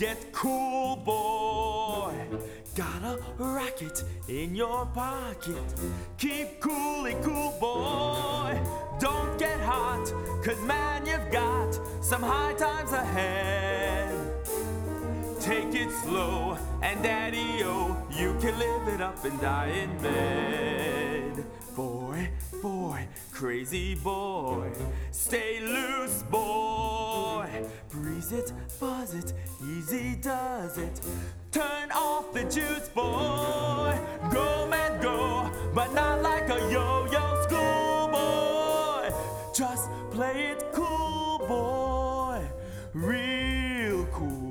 Get cool, boy. Got a racket in your pocket. Keep coolly cool, boy. Don't get hot, 'cause man, you've got some high times ahead. Take it slow, and daddy-o, you can live it up and die in bed. Boy, boy, crazy boy, stay loose, boy. Breeze it, buzz it, easy does it. Turn off the juice, boy. Go, man, go, but not like a yo-yo schoolboy. Just play it cool, boy, real cool.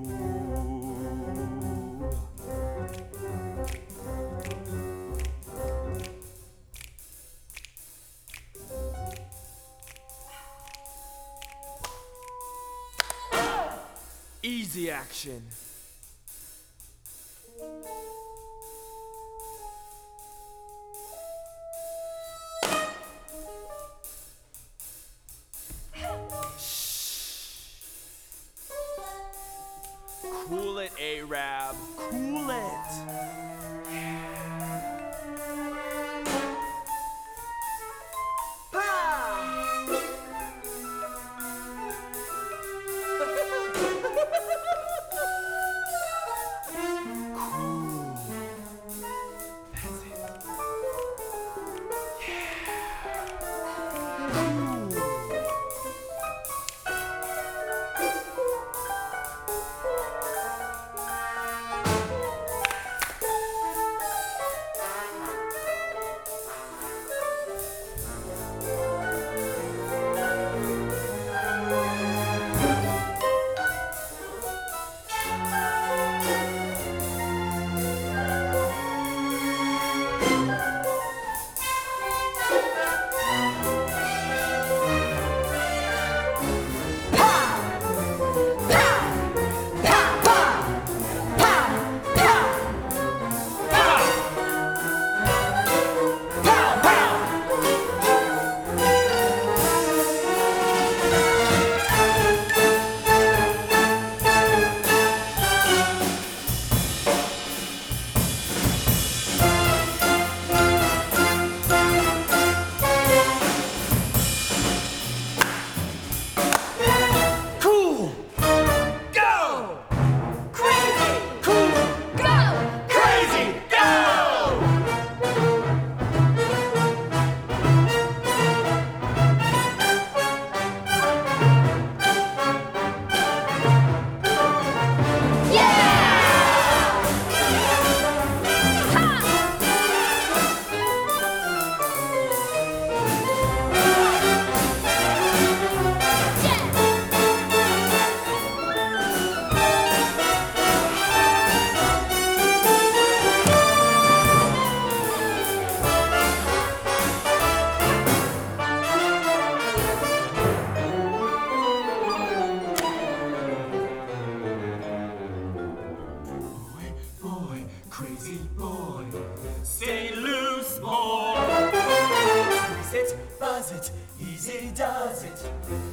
Easy action. Cool it, Arab. Cool it. Crazy boy, stay loose, boy. Grease it, buzz it, easy does it.